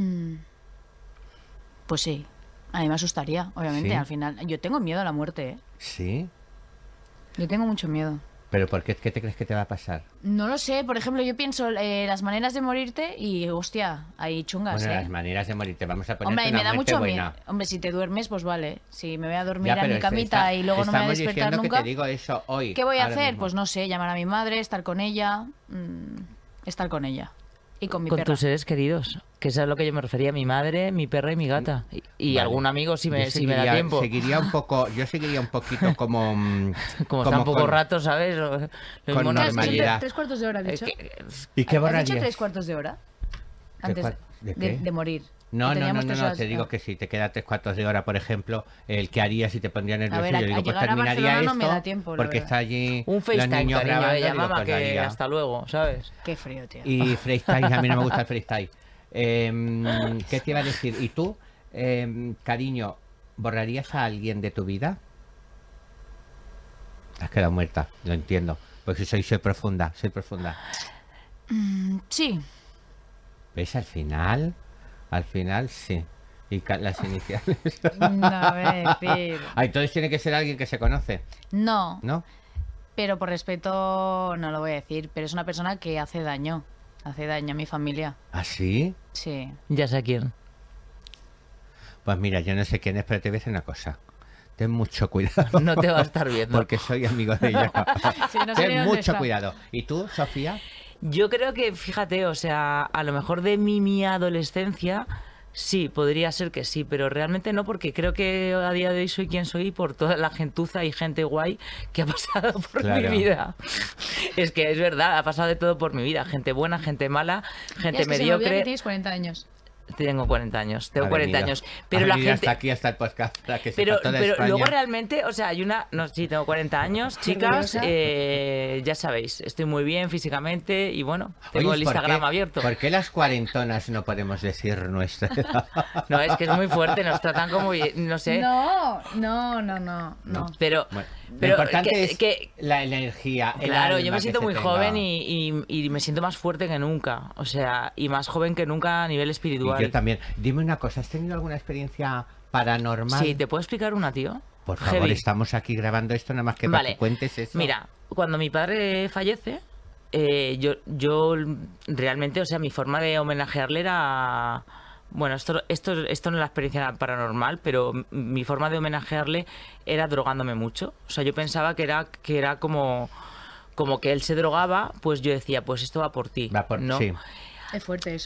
Pues sí. A mí me asustaría, obviamente. ¿Sí? Al final, yo tengo miedo a la muerte, ¿eh? Sí, Yo tengo mucho miedo. pero ¿por qué, qué te crees que te va a pasar? No lo sé, por ejemplo, yo pienso eh, las maneras de morirte y, hostia, hay chungas, Bueno, ¿eh? las maneras de morir, te vamos a poner Hombre, y una me da muerte mucho buena. miedo. Hombre, si te duermes, pues vale. Si me voy a dormir Ya, a pero mi es- camita está- y luego no me voy a estamos despertar diciendo nunca, que te digo eso hoy. ¿qué voy a ahora hacer? mismo. Pues no sé, llamar a mi madre, estar con ella, mm, estar con ella. Y con mi Con perra. tus seres queridos, que eso es a lo que yo me refería, mi madre, mi perra y mi gata. Y, y Vale. algún amigo si me, Yo si me da seguiría- tiempo. Seguiría un poco, yo seguiría un poquito como... mm, Como, está un poco con- rato, ¿sabes? Lo- lo con mismo no- normalidad. Tres cuartos de hora, Es dicho. que- ¿Y qué ¿Has borrarías? dicho tres cuartos de hora? Antes cuar- ¿de de, qué? de morir. No, Que no, no, teníamos no, tres no, horas- te digo ah. que si te queda tres cuartos de hora, por ejemplo, el que harías si te pondría nervioso, ver, a- yo digo, a pues llegar a terminaría Barcelona esto, no me da tiempo, la porque verdad. está allí Un los FaceTime, niños cariño, grabando, ella, digo, mamá, pues que haría. hasta luego, ¿sabes? Qué frío, tío. Y freestyle, a mí no me gusta el freestyle. Em, ¿Qué te iba a decir? ¿Y tú, em, cariño, borrarías a alguien de tu vida? Te has quedado muerta, lo entiendo. Porque soy, soy profunda, soy profunda. Mm, sí. ¿Ves? Al final, al final sí. Y ca- las iniciales. No voy a decir. Ah, entonces tiene que ser alguien que se conoce, No, ¿no? pero por respeto no lo voy a decir. Pero es una persona que hace daño. Hace daño a mi familia. ¿Ah, sí? Sí. Ya sé a quién. Pues mira, yo no sé quién es, pero te voy a decir una cosa. Ten mucho cuidado. No te va a estar viendo. Porque soy amigo de ella. Sí, no sé ni Ten dónde mucho está. cuidado. ¿Y tú, Sofía? Yo creo que, fíjate, o sea, a lo mejor de mi, mi adolescencia, sí, podría ser que sí, pero realmente no, porque creo que a día de hoy soy quien soy por toda la gentuza y gente guay que ha pasado por Claro. mi vida. Es que es verdad, ha pasado de todo por mi vida. Gente buena, gente mala, gente Es que se me olvida que mediocre. tienes cuarenta años. Tengo cuarenta años, tengo Ha cuarenta venido- años. ha Pero la venido gente... hasta aquí, hasta el podcast, para que Pero, sepa toda pero España. luego realmente, o sea, hay una... No, sí, tengo cuarenta años, chicas, orgullosa. eh, ya sabéis, estoy muy bien físicamente y bueno, tengo Oye, el ¿por Instagram qué- abierto. ¿Por qué las cuarentonas no podemos decir nuestra edad? No, es que es muy fuerte, nos tratan como, no sé, No, no, no, no, no. pero... Bueno, pero lo importante que- es que- la energía. el Claro, alma yo me que siento se muy tenga. joven y, y- y me siento más fuerte que nunca, o sea, y más joven que nunca a nivel Y espiritual. yo también. Dime una cosa, ¿has tenido alguna experiencia paranormal? Sí, ¿te puedo explicar una, tío? Por favor, Heavy. estamos aquí grabando esto nada más que para Vale. que cuentes eso. Mira, cuando mi padre fallece, eh, yo, yo realmente, o sea, mi forma de homenajearle era... Bueno, esto, esto, esto no es la experiencia paranormal, pero m- mi forma de homenajearle era drogándome mucho. O sea, yo pensaba que era, que era como, como que él se drogaba, pues yo decía, pues esto va por ti. Va por- ¿no? sí. Es fuerte eso, ¿eh?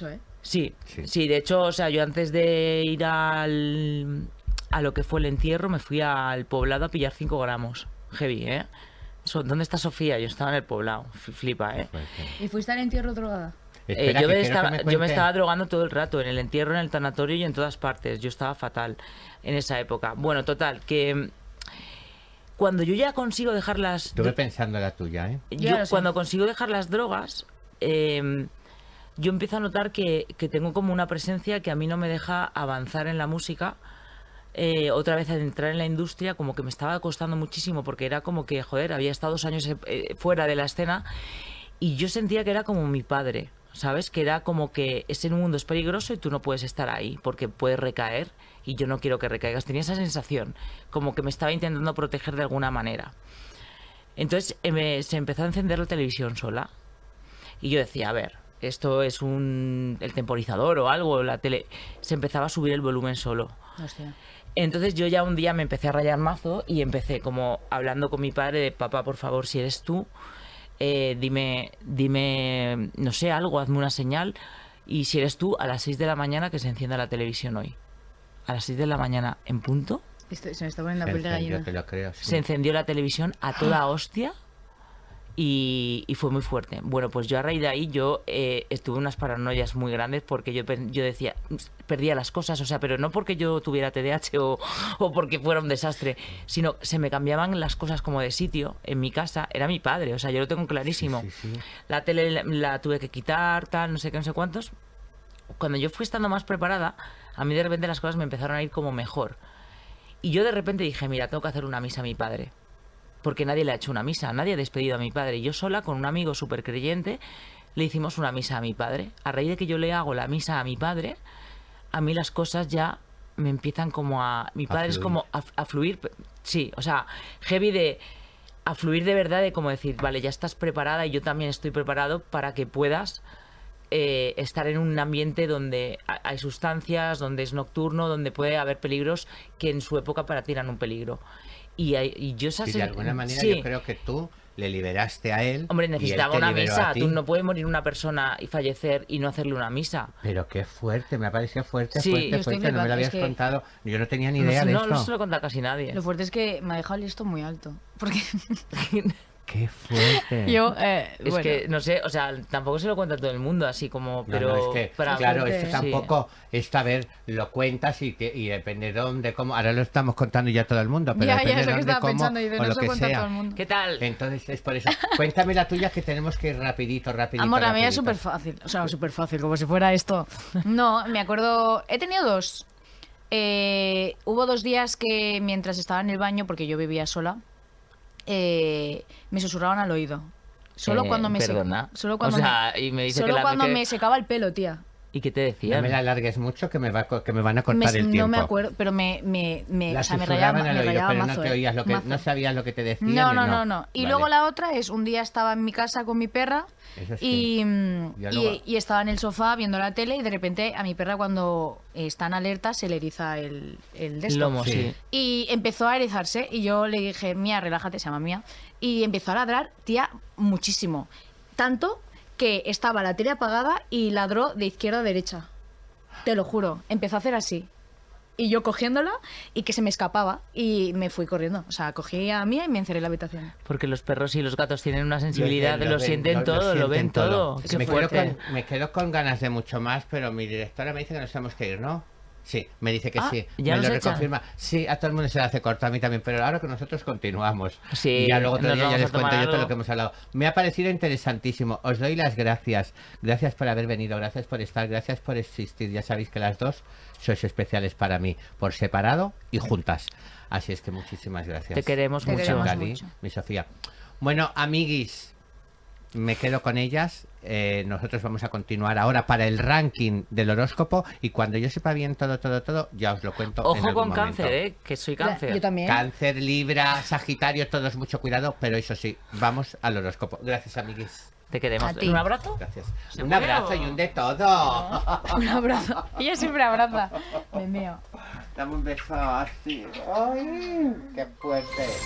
Sí, Sí. sí, de hecho, o sea, yo antes de ir al, a lo que fue el entierro, me fui al poblado a pillar cinco gramos. Heavy, ¿eh? So- ¿Dónde está Sofía? Yo estaba en el poblado. F- Flipa, ¿eh? ¿Y fuiste al entierro drogada? Eh, Espera, yo, que me quiero que estaba, me yo me cuente. estaba drogando todo el rato, en el entierro, en el tanatorio y en todas partes. Yo estaba fatal en esa época. Bueno, total, que mm, cuando yo ya consigo dejar las... Estuve pensando la tuya, ¿eh? Ya Yo lo sé. cuando consigo dejar las drogas, eh, yo empiezo a notar que, que tengo como una presencia que a mí no me deja avanzar en la música. Eh, otra vez al entrar en la industria, como que me estaba costando muchísimo, porque era como que, joder, había estado dos años eh, fuera de la escena y yo sentía que era como mi padre, ¿sabes? Que era como que ese mundo es peligroso y tú no puedes estar ahí porque puedes recaer y yo no quiero que recaigas. Tenía esa sensación, como que me estaba intentando proteger de alguna manera. Entonces eh, me- se empezó a encender la televisión sola y yo decía, a ver, esto es un el temporizador o algo, la tele se empezaba a subir el volumen solo. Hostia. Entonces yo ya un día me empecé a rayar mazo y empecé como hablando con mi padre de, papá, por favor, si eres tú, eh, dime, dime, no sé, algo, hazme una señal, y si eres tú, a las seis de la mañana que se encienda la televisión hoy. A las seis de la mañana en punto Esto- se me está poniendo la Se piel de encendió, gallina. te lo creo, sí. se encendió la televisión a toda hostia y, y fue muy fuerte. Bueno, pues yo a raíz de ahí yo eh, estuve unas paranoias muy grandes porque yo, pen- yo decía, perdía las cosas, o sea, pero no porque yo tuviera T D A H o, o porque fuera un desastre, sino se me cambiaban las cosas como de sitio en mi casa. Era mi padre, o sea, yo lo tengo clarísimo. Sí, sí, sí. La tele la, la tuve que quitar, tal, no sé qué, no sé cuántos. Cuando yo fui estando más preparada, a mí de repente las cosas me empezaron a ir como mejor. Y yo de repente dije, mira, tengo que hacer una misa a mi padre. Porque nadie le ha hecho una misa, nadie ha despedido a mi padre. Yo sola, con un amigo súper creyente, le hicimos una misa a mi padre. A raíz de que yo le hago la misa a mi padre, a mí las cosas ya me empiezan como a... Mi A padre es fluir. como a, a fluir, pe- sí, o sea, heavy de... A fluir de verdad, de como decir, vale, ya estás preparada y yo también estoy preparado para que puedas eh, estar en un ambiente donde ha- hay sustancias, donde es nocturno, donde puede haber peligros que en su época para ti eran un peligro. Y, hay- y yo esa Y de sen- alguna manera sí. yo creo que tú le liberaste a él. Hombre, y él necesitaba te una liberó a misa. ti. Tú no puede morir una persona y fallecer y no hacerle una misa. Pero qué fuerte, me ha parecido fuerte, Sí, fuerte, yo estoy fuerte. No me lo flipando, habías es que- contado. Yo no tenía ni No, idea sé- de no, esto. no se lo cuenta casi nadie. Lo fuerte es que me ha dejado el listo muy alto. Porque Qué fuerte. yo, eh, Es bueno, que, no sé, o sea, tampoco se lo cuenta todo el mundo, así como, No, pero... no, es que, para- claro, fuerte, esto ¿eh? tampoco, esto a ver, lo cuentas y, que, y depende de dónde, cómo, ahora lo estamos contando ya todo el mundo, pero ya, depende ya es de lo que dónde, estaba cómo, pensando y de o no lo se que cuenta sea. todo el mundo. ¿Qué tal? Entonces es por eso. Cuéntame la tuya, que tenemos que ir rapidito, rapidito. Amor, la mía es rapidito. súper fácil. O sea, súper fácil, como si fuera esto. No, me acuerdo. He tenido dos. Eh, hubo dos días que mientras estaba en el baño, porque yo vivía sola, eh, me susurraban al oído. Solo Eh, cuando me perdona. seca- Solo cuando, O sea, me, y me dice solo que la- cuando que- me secaba el pelo, tía. ¿Y qué te No decían? me la alargues mucho, que me, va, a co- que me van a Me- cortar el tiempo. no me acuerdo, pero me, me, me, La o sea, me rayaba, susurraban al me oído, rayaba pero mazo, no te eh, oías lo que, mazo. no sabías lo que te decían. No, y no, no, no. Y Vale. luego la otra es, un día estaba en mi casa con mi perra Eso es y, que- mm, Ya y, luego- y estaba en el sofá viendo la tele y de repente a mi perra cuando está en alerta se le eriza el, el de esto. Lomo, Sí. sí. Y empezó a erizarse y yo le dije, Mía, relájate, se llama Mía. Y empezó a ladrar, tía, muchísimo. Tanto que estaba la tele apagada y ladró de izquierda a derecha. Te lo juro, empezó a hacer así. Y yo cogiéndola y que se me escapaba y me fui corriendo. O sea, cogí a Mía y me encerré en la habitación. Porque los perros y los gatos tienen una sensibilidad, Lo- lo, lo ven- sienten lo- todo, lo, ven sienten todo. Es Qué que me, quedo fuerte. con, me quedo con ganas de mucho más, pero mi directora me dice que nos tenemos que ir, ¿no? Sí, me dice que Ah, sí. ¿ya me nos lo echan? reconfirma. Sí, a todo el mundo se le hace corto, a mí también, pero ahora que nosotros continuamos. Sí, Y ya luego otro nos día ya vamos a les cuento tomar yo todo algo. lo que hemos hablado. Me ha parecido interesantísimo. Os doy las gracias. Gracias por haber venido, gracias por estar, gracias por existir. Ya sabéis que las dos sois especiales para mí, por separado y juntas. Así es que muchísimas gracias. Te queremos Te mucho. queremos Gali, mucho. mi Sofía. Bueno, amiguis, me quedo con ellas. Eh, nosotros vamos a continuar ahora para el ranking del horóscopo y cuando yo sepa bien todo, todo, todo, ya os lo cuento. en Ojo algún con momento. cáncer, ¿eh? Que soy cáncer. Yo también. Cáncer, Libra, Sagitario, todos mucho cuidado, pero eso sí, vamos al horóscopo. Gracias, amiguis. Te queremos. A ti. ¿Un abrazo? Gracias. ¿Se Un puede abrazo o- y un de todo. Un abrazo. Ella siempre abraza. Dios mío. Dame un beso así. ¡Ay! ¡Qué fuerte!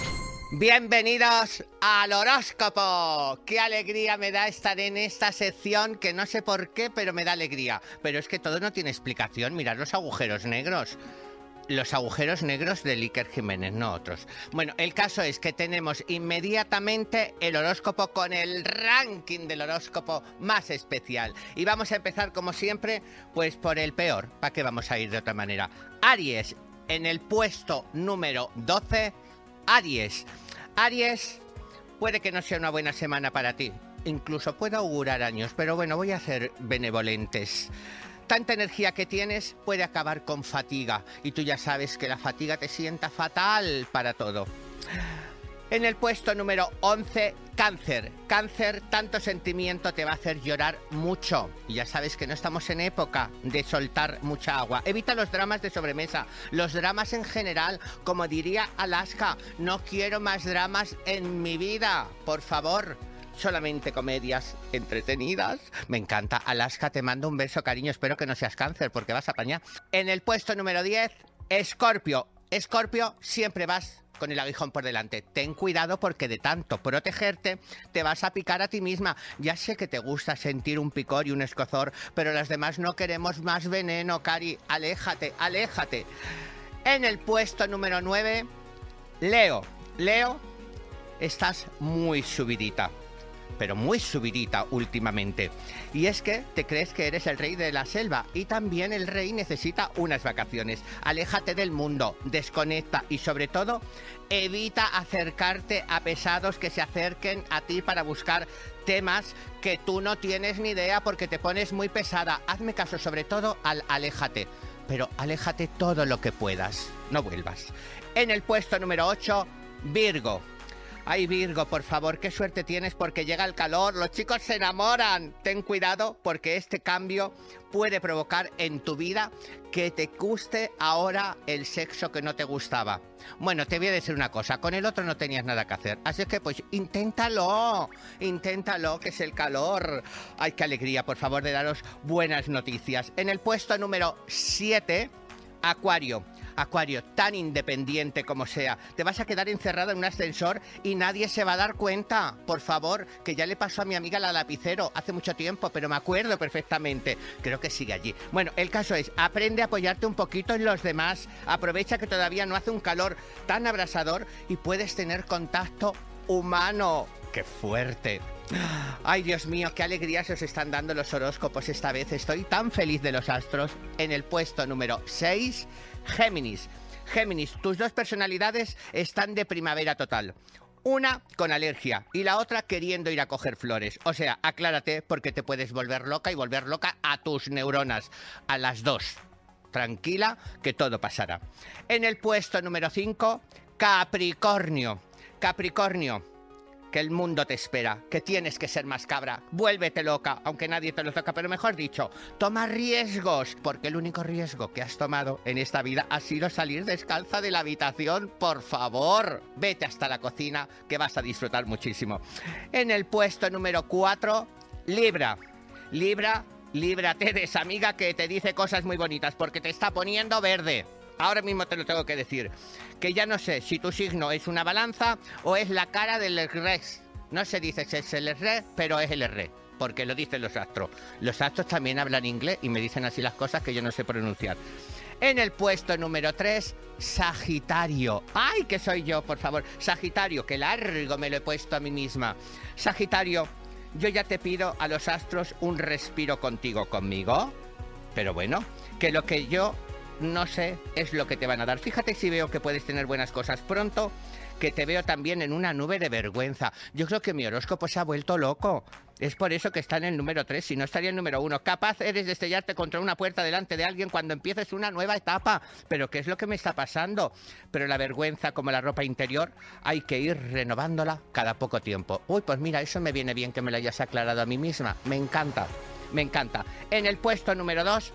Bienvenidos al horóscopo. Qué alegría me da estar en esta sección, que no sé por qué, pero me da alegría. Pero es que todo no tiene explicación. Mirad los agujeros negros. Los agujeros negros de Iker Jiménez, no otros. Bueno, el caso es que tenemos inmediatamente el horóscopo con el ranking del horóscopo más especial. Y vamos a empezar, como siempre, pues por el peor. ¿Para qué vamos a ir de otra manera? Aries, en el puesto número doce. Aries. Aries, puede que no sea una buena semana para ti. Incluso puedo augurar años, pero bueno, voy a ser benevolentes. Tanta energía que tienes puede acabar con fatiga. Y tú ya sabes que la fatiga te sienta fatal para todo. En el puesto número once, Cáncer. Cáncer, tanto sentimiento te va a hacer llorar mucho. Y ya sabes que no estamos en época de soltar mucha agua. Evita los dramas de sobremesa, los dramas en general. Como diría Alaska, no quiero más dramas en mi vida, por favor. Solamente comedias entretenidas. Me encanta. Alaska, te mando un beso, cariño. Espero que no seas Cáncer, porque vas a apañar. En el puesto número diez, Escorpio. Escorpio, siempre vas con el aguijón por delante. Ten cuidado, porque de tanto protegerte te vas a picar a ti misma. Ya sé que te gusta sentir un picor y un escozor, pero las demás no queremos más veneno, Cari. Aléjate, aléjate. En el puesto número nueve, Leo. Leo, estás muy subidita, pero muy subidita últimamente. Y es que te crees que eres el rey de la selva, y también el rey necesita unas vacaciones. Aléjate del mundo, desconecta y sobre todo evita acercarte a pesados que se acerquen a ti para buscar temas que tú no tienes ni idea, porque te pones muy pesada. Hazme caso, sobre todo al aléjate, pero aléjate todo lo que puedas, no vuelvas. En el puesto número ocho, Virgo. Ay, Virgo, por favor, qué suerte tienes, porque llega el calor, los chicos se enamoran. Ten cuidado, porque este cambio puede provocar en tu vida que te guste ahora el sexo que no te gustaba. Bueno, te voy a decir una cosa, con el otro no tenías nada que hacer, así que pues inténtalo, inténtalo, que es el calor. Ay, qué alegría, por favor, de daros buenas noticias. En el puesto número siete, Acuario. Acuario, tan independiente como sea, te vas a quedar encerrado en un ascensor y nadie se va a dar cuenta. Por favor, que ya le pasó a mi amiga la lapicero hace mucho tiempo, pero me acuerdo perfectamente. Creo que sigue allí. Bueno, el caso es, aprende a apoyarte un poquito en los demás. Aprovecha que todavía no hace un calor tan abrasador y puedes tener contacto humano. ¡Qué fuerte! Ay, Dios mío, qué alegría se os están dando los horóscopos esta vez. Estoy tan feliz de los astros. En el puesto número seis, Géminis. Géminis, tus dos personalidades están de primavera total. Una con alergia y la otra queriendo ir a coger flores. O sea, aclárate, porque te puedes volver loca y volver loca a tus neuronas. A las dos. Tranquila, que todo pasará. En el puesto número cinco, Capricornio. Capricornio, que el mundo te espera, que tienes que ser más cabra. Vuélvete loca, aunque nadie te lo toca, pero mejor dicho, toma riesgos, porque el único riesgo que has tomado en esta vida ha sido salir descalza de la habitación. Por favor, vete hasta la cocina, que vas a disfrutar muchísimo. En el puesto número cuatro, Libra. Libra, líbrate de esa amiga que te dice cosas muy bonitas, porque te está poniendo verde. Ahora mismo te lo tengo que decir, que ya no sé si tu signo es una balanza o es la cara del Rex. No se dice que es el R, pero es el R, porque lo dicen los astros. Los astros también hablan inglés y me dicen así las cosas que yo no sé pronunciar. En el puesto número tres, Sagitario. ¡Ay, que soy yo, por favor! Sagitario, que largo me lo he puesto a mí misma. Sagitario, yo ya te pido a los astros un respiro contigo, conmigo. Pero bueno, que lo que yo no sé es lo que te van a dar. Fíjate si veo que puedes tener buenas cosas pronto, que te veo también en una nube de vergüenza. Yo creo que mi horóscopo se ha vuelto loco. Es por eso que está en el número tres, si no estaría en el número uno. Capaz eres de estrellarte contra una puerta delante de alguien cuando empieces una nueva etapa. Pero ¿qué es lo que me está pasando? Pero la vergüenza, como la ropa interior, hay que ir renovándola cada poco tiempo. Uy, pues mira, eso me viene bien que me lo hayas aclarado a mí misma. Me encanta, me encanta. En el puesto número dos,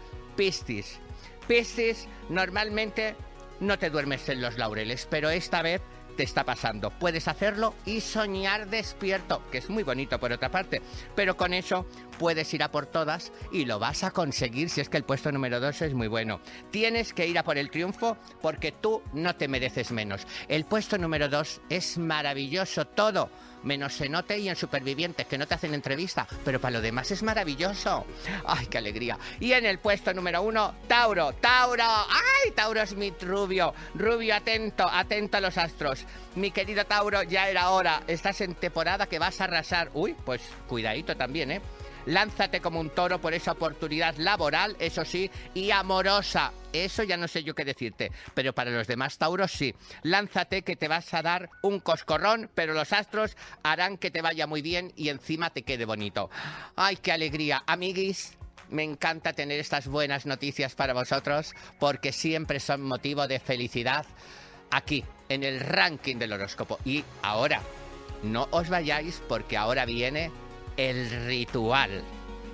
Piscis. Piscis, normalmente no te duermes en los laureles, pero esta vez te está pasando. Puedes hacerlo y soñar despierto, que es muy bonito por otra parte, pero con eso puedes ir a por todas y lo vas a conseguir si es que el puesto número dos es muy bueno. Tienes que ir a por el triunfo porque tú no te mereces menos. El puesto número dos es maravilloso todo, menos en O T y en Supervivientes, que no te hacen entrevista, pero para lo demás es maravilloso. ¡Ay, qué alegría! Y en el puesto número uno, Tauro. ¡Tauro! ¡Ay, Tauro es mi rubio! Rubio, atento, atento a los astros. Mi querido Tauro, ya era hora. Estás en temporada que vas a arrasar. Uy, pues cuidadito también, ¿eh? Lánzate como un toro por esa oportunidad laboral, eso sí, y amorosa. Eso ya no sé yo qué decirte, pero para los demás Tauros sí. Lánzate que te vas a dar un coscorrón, pero los astros harán que te vaya muy bien y encima te quede bonito. ¡Ay, qué alegría! Amiguis, me encanta tener estas buenas noticias para vosotros porque siempre son motivo de felicidad aquí, en el ranking del horóscopo. Y ahora, no os vayáis porque ahora viene el ritual.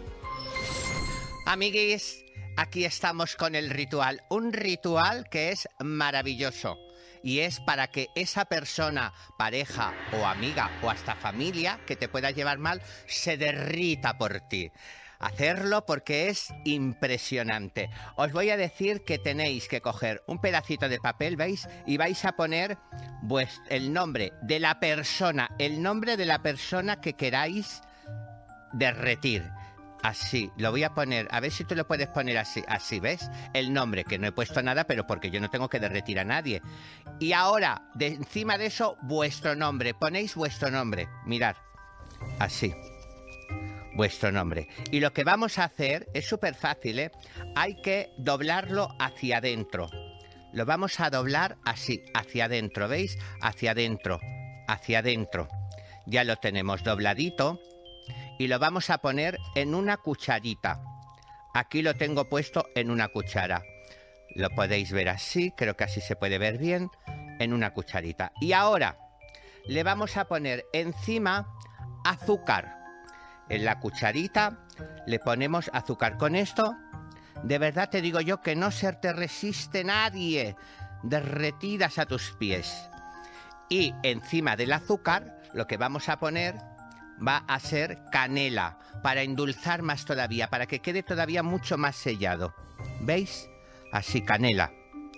Amiguis, aquí estamos con el ritual. Un ritual que es maravilloso. Y es para que esa persona, pareja o amiga o hasta familia que te pueda llevar mal, se derrita por ti. Hacerlo porque es impresionante. Os voy a decir que tenéis que coger un pedacito de papel, ¿veis? Y vais a poner vuest- el nombre de la persona, el nombre de la persona que queráis derretir. Así, lo voy a poner, a ver si tú lo puedes poner así, así, ¿ves? El nombre, que no he puesto nada, pero porque yo no tengo que derretir a nadie. Y ahora, de encima de eso, vuestro nombre, ponéis vuestro nombre, mirad, así, vuestro nombre. Y lo que vamos a hacer es súper fácil, ¿eh? Hay que doblarlo hacia adentro. Lo vamos a doblar así, hacia adentro, ¿veis? Hacia adentro, hacia adentro. Ya lo tenemos dobladito. Y lo vamos a poner en una cucharita. Aquí lo tengo puesto en una cuchara. Lo podéis ver así, creo que así se puede ver bien, en una cucharita. Y ahora le vamos a poner encima azúcar. En la cucharita le ponemos azúcar. Con esto, de verdad te digo yo que no se te resiste nadie. Derretidas a tus pies. Y encima del azúcar, lo que vamos a poner va a ser canela, para endulzar más todavía, para que quede todavía mucho más sellado. ¿Veis? Así, canela.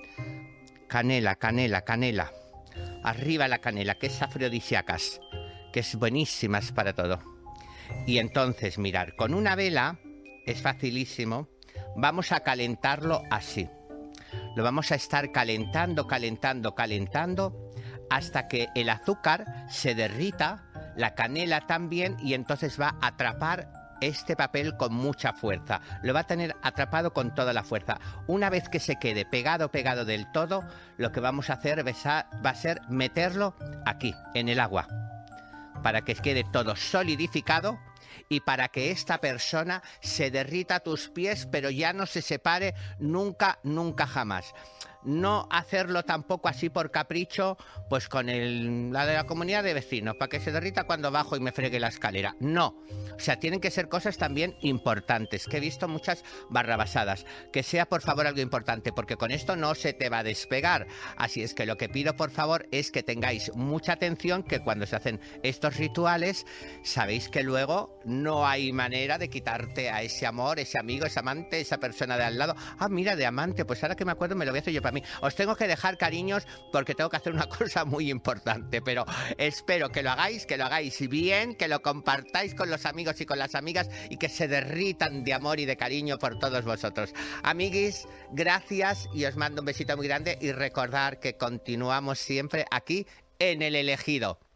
Canela, canela, canela. Arriba la canela, que es afrodisíacas, que es buenísimas para todo. Y entonces, mirad, con una vela, es facilísimo, vamos a calentarlo así. Lo vamos a estar calentando, calentando, calentando, hasta que el azúcar se derrita, la canela también, y entonces va a atrapar este papel con mucha fuerza. Lo va a tener atrapado con toda la fuerza. Una vez que se quede pegado, pegado del todo, lo que vamos a hacer va a ser meterlo aquí, en el agua, para que quede todo solidificado y para que esta persona se derrita a tus pies, pero ya no se separe nunca, nunca jamás. No hacerlo tampoco así por capricho, pues con el, la de la comunidad de vecinos, para que se derrita cuando bajo y me fregue la escalera. No, o sea, tienen que ser cosas también importantes, que he visto muchas barrabasadas. Que sea, por favor, algo importante, porque con esto no se te va a despegar. Así es que lo que pido, por favor, es que tengáis mucha atención, que cuando se hacen estos rituales, sabéis que luego no hay manera de quitarte a ese amor, ese amigo, ese amante, esa persona de al lado. Ah, mira, de amante, pues ahora que me acuerdo me lo voy a hacer yo para mí. Os tengo que dejar, cariños, porque tengo que hacer una cosa muy importante, pero espero que lo hagáis, que lo hagáis bien, que lo compartáis con los amigos y con las amigas y que se derritan de amor y de cariño por todos vosotros. Amiguis, gracias y os mando un besito muy grande y recordar que continuamos siempre aquí en El Elegido.